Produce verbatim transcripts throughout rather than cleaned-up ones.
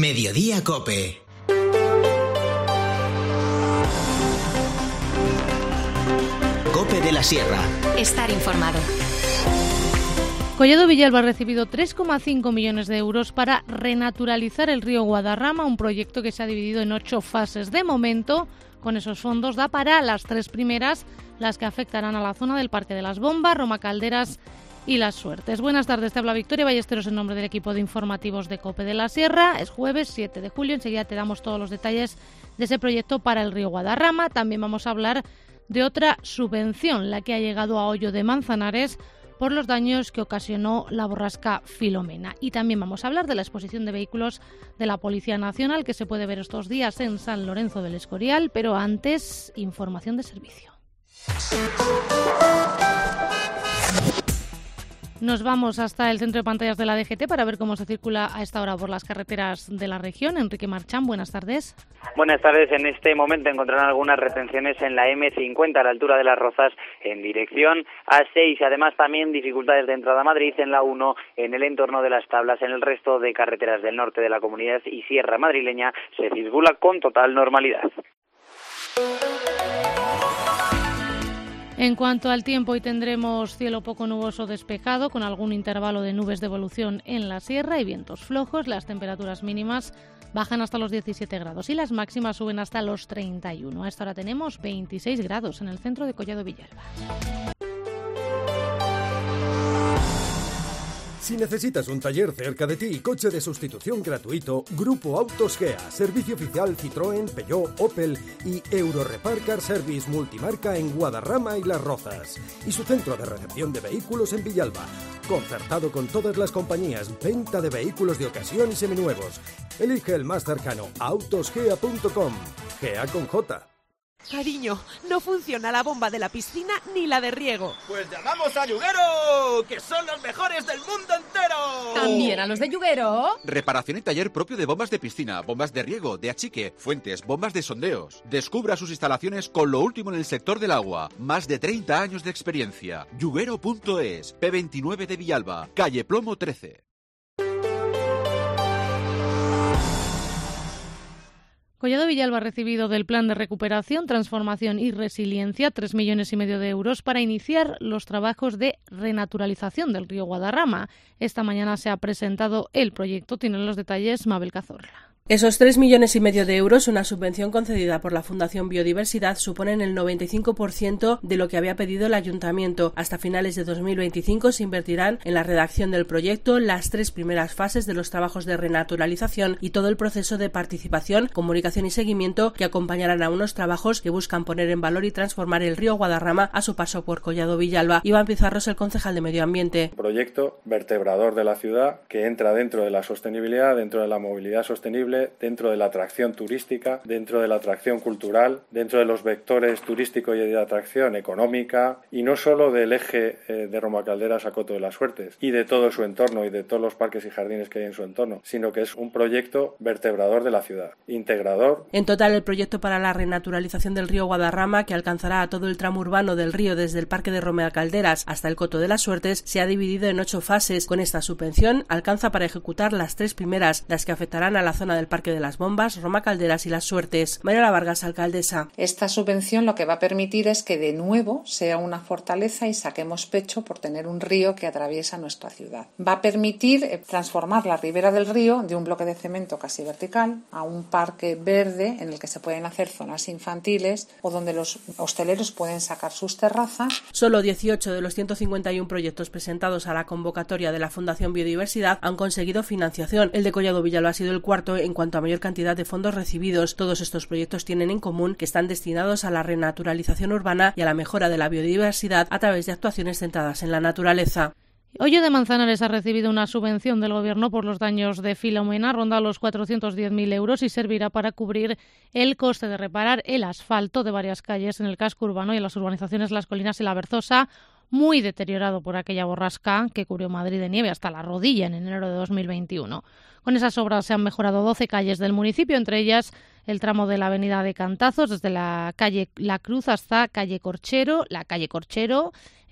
Mediodía Cope. Cope de la Sierra. Estar informado. Collado Villalba ha recibido tres coma cinco millones de euros para renaturalizar el río Guadarrama, un proyecto que se ha dividido en ocho fases. De momento, con esos fondos da para las tres primeras, las que afectarán a la zona del Parque de las Bombas, Roma Calderas y Las Suertes. Buenas tardes, te habla Victoria Ballesteros en nombre del equipo de informativos de Cope de la Sierra. Es jueves siete de julio, enseguida te damos todos los detalles de ese proyecto para el río Guadarrama. También vamos a hablar de otra subvención, la que ha llegado a Hoyo de Manzanares por los daños que ocasionó la borrasca Filomena. Y también vamos a hablar de la exposición de vehículos de la Policía Nacional que se puede ver estos días en San Lorenzo del Escorial, pero antes, información de servicio. Nos vamos hasta el centro de pantallas de la D G T para ver cómo se circula a esta hora por las carreteras de la región. Enrique Marchán, buenas tardes. Buenas tardes. En este momento encontrarán algunas retenciones en la eme cincuenta a la altura de Las Rozas en dirección a seis. Además, también dificultades de entrada a Madrid en la uno, en el entorno de Las Tablas. En el resto de carreteras del norte de la comunidad y sierra madrileña se circula con total normalidad. En cuanto al tiempo, hoy tendremos cielo poco nuboso despejado, con algún intervalo de nubes de evolución en la sierra y vientos flojos. Las temperaturas mínimas bajan hasta los diecisiete grados y las máximas suben hasta los treinta y uno. A esta hora tenemos veintiséis grados en el centro de Collado Villalba. Si necesitas un taller cerca de ti y coche de sustitución gratuito, Grupo Autos Gea, servicio oficial Citroën, Peugeot, Opel y Eurorepar Car Service multimarca en Guadarrama y Las Rozas. Y su centro de recepción de vehículos en Villalba, concertado con todas las compañías, venta de vehículos de ocasión y seminuevos. Elige el más cercano, autosgea punto com, Gea con J. Cariño, no funciona la bomba de la piscina ni la de riego. Pues llamamos a Yuguero, que son los mejores del mundo entero. ¿También a los de Yuguero? Reparación y taller propio de bombas de piscina, bombas de riego, de achique, fuentes, bombas de sondeos. Descubra sus instalaciones con lo último en el sector del agua. Más de treinta años de experiencia. Yuguero punto es, P veintinueve de Villalba, calle Plomo trece. Collado Villalba ha recibido del Plan de Recuperación, Transformación y Resiliencia tres millones y medio de euros para iniciar los trabajos de renaturalización del río Guadarrama. Esta mañana se ha presentado el proyecto. Tienen los detalles Mabel Cazorla. Esos tres millones y medio de euros, una subvención concedida por la Fundación Biodiversidad, suponen el noventa y cinco por ciento de lo que había pedido el Ayuntamiento. Hasta finales de dos mil veinticinco se invertirán en la redacción del proyecto, las tres primeras fases de los trabajos de renaturalización y todo el proceso de participación, comunicación y seguimiento que acompañarán a unos trabajos que buscan poner en valor y transformar el río Guadarrama a su paso por Collado Villalba. Iván Pizarros, el concejal de Medio Ambiente. Un proyecto vertebrador de la ciudad que entra dentro de la sostenibilidad, dentro de la movilidad sostenible, dentro de la atracción turística, dentro de la atracción cultural, dentro de los vectores turísticos y de atracción económica, y no solo del eje eh, de Roma Calderas a Coto de las Suertes y de todo su entorno y de todos los parques y jardines que hay en su entorno, sino que es un proyecto vertebrador de la ciudad, integrador. En total, el proyecto para la renaturalización del río Guadarrama, que alcanzará a todo el tramo urbano del río desde el Parque de Roma Calderas hasta el Coto de las Suertes, se ha dividido en ocho fases. Con esta subvención alcanza para ejecutar las tres primeras, las que afectarán a la zona del Parque de las Bombas, Roma Calderas y Las Suertes. Mariela Vargas, alcaldesa. Esta subvención lo que va a permitir es que de nuevo sea una fortaleza y saquemos pecho por tener un río que atraviesa nuestra ciudad. Va a permitir transformar la ribera del río de un bloque de cemento casi vertical a un parque verde en el que se pueden hacer zonas infantiles o donde los hosteleros pueden sacar sus terrazas. Solo dieciocho de los ciento cincuenta y uno proyectos presentados a la convocatoria de la Fundación Biodiversidad han conseguido financiación. El de Collado Villalba ha sido el cuarto en cuanto a mayor cantidad de fondos recibidos. Todos estos proyectos tienen en común que están destinados a la renaturalización urbana y a la mejora de la biodiversidad a través de actuaciones centradas en la naturaleza. Hoyo de Manzanares ha recibido una subvención del Gobierno por los daños de Filomena, ronda los cuatrocientos diez mil euros y servirá para cubrir el coste de reparar el asfalto de varias calles en el casco urbano y en las urbanizaciones Las Colinas y La Berzosa, muy deteriorado por aquella borrasca que cubrió Madrid de nieve hasta la rodilla en enero de dos mil veintiuno. Con esas obras se han mejorado doce calles del municipio, entre ellas el tramo de la avenida de Cantazos, desde la calle La Cruz hasta calle Corchero, la calle Corchero,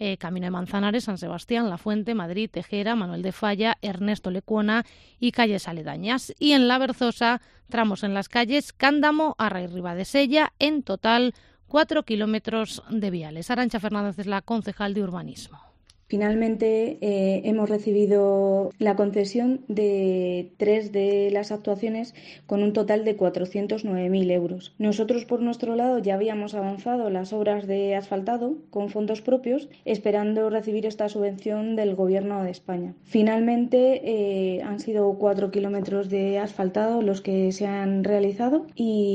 eh, Camino de Manzanares, San Sebastián, La Fuente, Madrid, Tejera, Manuel de Falla, Ernesto Lecuona y calles aledañas. Y en La Berzosa, tramos en las calles Cándamo, Arra y Ribadesella, en total cuatro kilómetros de viales. Arantxa Fernández es la concejal de Urbanismo. Finalmente eh, hemos recibido la concesión de tres de las actuaciones con un total de cuatrocientos nueve mil euros. Nosotros, por nuestro lado, ya habíamos avanzado las obras de asfaltado con fondos propios, esperando recibir esta subvención del Gobierno de España. Finalmente eh, han sido cuatro kilómetros de asfaltado los que se han realizado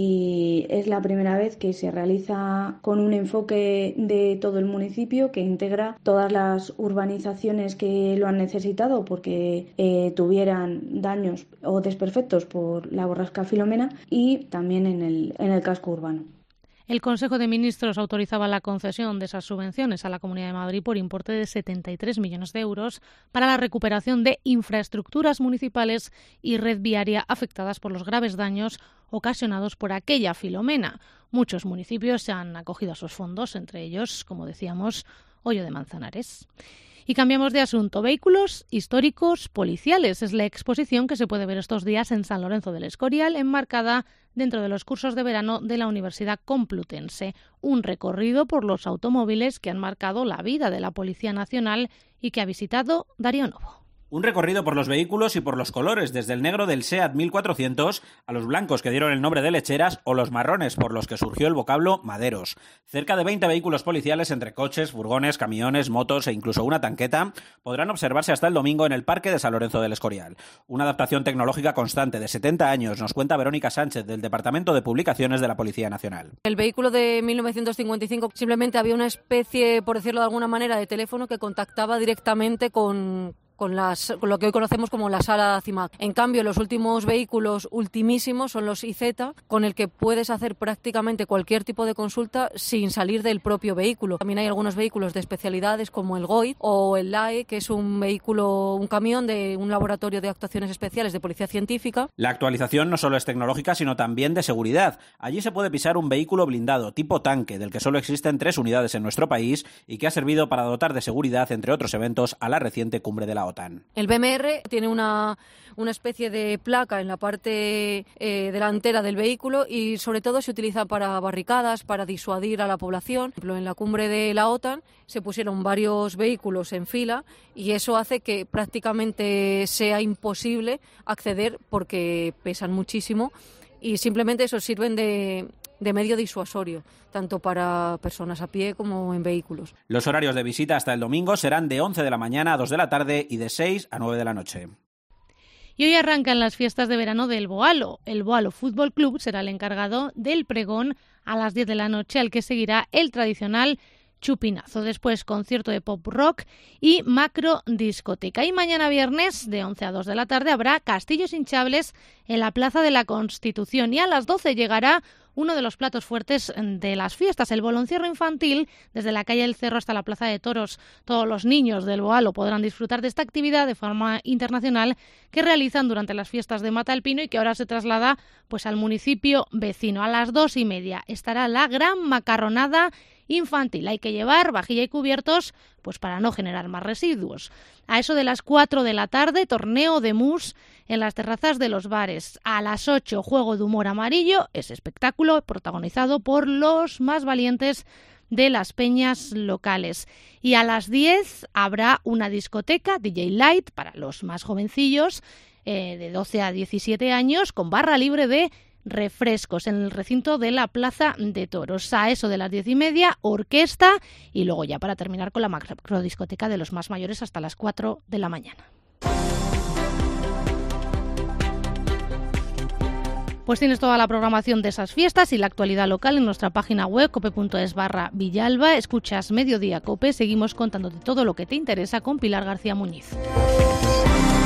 y es la primera vez que se realiza con un enfoque de todo el municipio que integra todas las urbanizaciones que lo han necesitado porque eh, tuvieran daños o desperfectos por la borrasca Filomena y también en el, en el casco urbano. El Consejo de Ministros autorizaba la concesión de esas subvenciones a la Comunidad de Madrid por importe de setenta y tres millones de euros para la recuperación de infraestructuras municipales y red viaria afectadas por los graves daños ocasionados por aquella Filomena. Muchos municipios se han acogido a esos fondos, entre ellos, como decíamos, Hoyo de Manzanares. Y cambiamos de asunto. Vehículos históricos policiales es la exposición que se puede ver estos días en San Lorenzo del Escorial, enmarcada dentro de los cursos de verano de la Universidad Complutense. Un recorrido por los automóviles que han marcado la vida de la Policía Nacional y que ha visitado Darío Novo. Un recorrido por los vehículos y por los colores, desde el negro del SEAT mil cuatrocientos a los blancos que dieron el nombre de lecheras o los marrones por los que surgió el vocablo maderos. Cerca de veinte vehículos policiales entre coches, furgones, camiones, motos e incluso una tanqueta podrán observarse hasta el domingo en el Parque de San Lorenzo del Escorial. Una adaptación tecnológica constante de setenta años, nos cuenta Verónica Sánchez del Departamento de Publicaciones de la Policía Nacional. El vehículo de mil novecientos cincuenta y cinco simplemente había una especie, por decirlo de alguna manera, de teléfono que contactaba directamente con... Con, las, con lo que hoy conocemos como la sala CIMAC. En cambio, los últimos vehículos ultimísimos son los I Z, con el que puedes hacer prácticamente cualquier tipo de consulta sin salir del propio vehículo. También hay algunos vehículos de especialidades como el G O I o el L A E, que es un vehículo, un camión de un laboratorio de actuaciones especiales de policía científica. La actualización no solo es tecnológica, sino también de seguridad. Allí se puede pisar un vehículo blindado tipo tanque, del que solo existen tres unidades en nuestro país y que ha servido para dotar de seguridad, entre otros eventos, a la reciente cumbre de la OTAN. El B M R tiene una, una especie de placa en la parte eh, delantera del vehículo y sobre todo se utiliza para barricadas, para disuadir a la población. Por ejemplo, en la cumbre de la OTAN se pusieron varios vehículos en fila y eso hace que prácticamente sea imposible acceder porque pesan muchísimo y simplemente eso sirven de... de medio disuasorio, tanto para personas a pie como en vehículos. Los horarios de visita hasta el domingo serán de once de la mañana a dos de la tarde y de seis a nueve de la noche. Y hoy arrancan las fiestas de verano del Boalo. El Boalo Fútbol Club será el encargado del pregón a las diez de la noche, al que seguirá el tradicional chupinazo. Después concierto de pop rock y macro discoteca. Y mañana viernes de once a dos de la tarde habrá castillos hinchables en la Plaza de la Constitución y a las doce llegará uno de los platos fuertes de las fiestas, el boloncierro infantil, desde la calle del Cerro hasta la Plaza de Toros. Todos los niños del Boalo podrán disfrutar de esta actividad de forma internacional que realizan durante las fiestas de Mata Alpino y que ahora se traslada pues al municipio vecino. A las dos y media estará la gran macarronada infantil. Hay que llevar vajilla y cubiertos pues para no generar más residuos. A eso de las cuatro de la tarde, torneo de mus en las terrazas de los bares. A las ocho, juego de humor amarillo, ese espectáculo protagonizado por los más valientes de las peñas locales. Y a las diez habrá una discoteca, D J Light, para los más jovencillos, eh, de doce a diecisiete años, con barra libre de refrescos en el recinto de la Plaza de Toros. A eso de las diez y media, orquesta y luego ya para terminar con la macrodiscoteca de los más mayores hasta las cuatro de la mañana. Pues tienes toda la programación de esas fiestas y la actualidad local en nuestra página web cope.es barra Villalba. Escuchas Mediodía Cope. Seguimos contándote todo lo que te interesa con Pilar García Muñiz.